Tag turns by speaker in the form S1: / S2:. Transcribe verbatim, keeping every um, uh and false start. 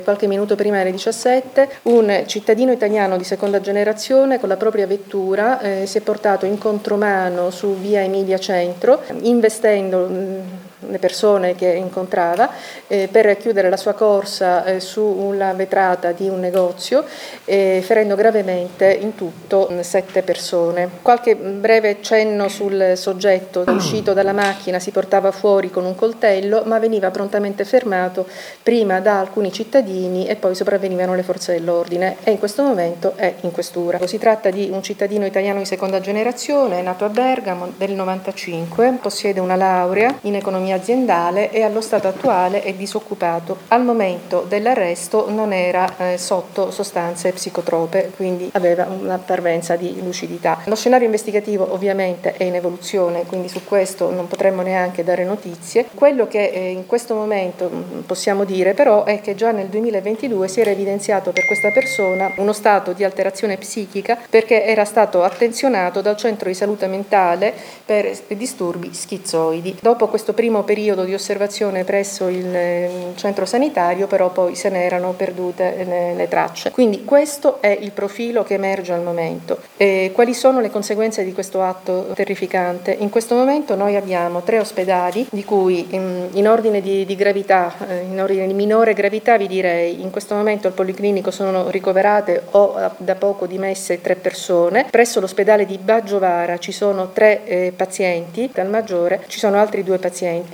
S1: Qualche minuto prima delle diciassette un cittadino italiano di seconda generazione con la propria vettura eh, si è portato in contromano su via Emilia Centro, investendo mh, le persone che incontrava eh, per chiudere la sua corsa eh, su una vetrata di un negozio, eh, ferendo gravemente in tutto mh, sette persone. Qualche breve cenno sul soggetto uscito dalla macchina, si portava fuori con un coltello, ma veniva prontamente fermato prima da alcuni cittadini e poi sopravvenivano le forze dell'ordine e in questo momento è in questura. Si tratta di un cittadino italiano di seconda generazione, nato a Bergamo del novantacinque, possiede una laurea in economia aziendale e allo stato attuale è disoccupato. Al momento dell'arresto non era eh, sotto sostanze psicotrope, quindi aveva una parvenza di lucidità. Lo scenario investigativo ovviamente è in evoluzione, quindi su questo non potremmo neanche dare notizie. Quello che eh, in questo momento mh, possiamo dire però è che già nel duemilaventidue si era evidenziato per questa persona uno stato di alterazione psichica perché era stato attenzionato dal centro di salute mentale per disturbi schizoidi. Dopo questo primo periodo di osservazione presso il centro sanitario, però poi se ne erano perdute le, le tracce. Quindi questo è il profilo che emerge al momento. E quali sono le conseguenze di questo atto terrificante? In questo momento noi abbiamo tre ospedali, di cui in, in ordine di, di gravità, in ordine di minore gravità vi direi, in questo momento al Policlinico sono ricoverate o da poco dimesse tre persone. Presso l'ospedale di Baggiovara ci sono tre eh, pazienti, al maggiore ci sono altri due pazienti.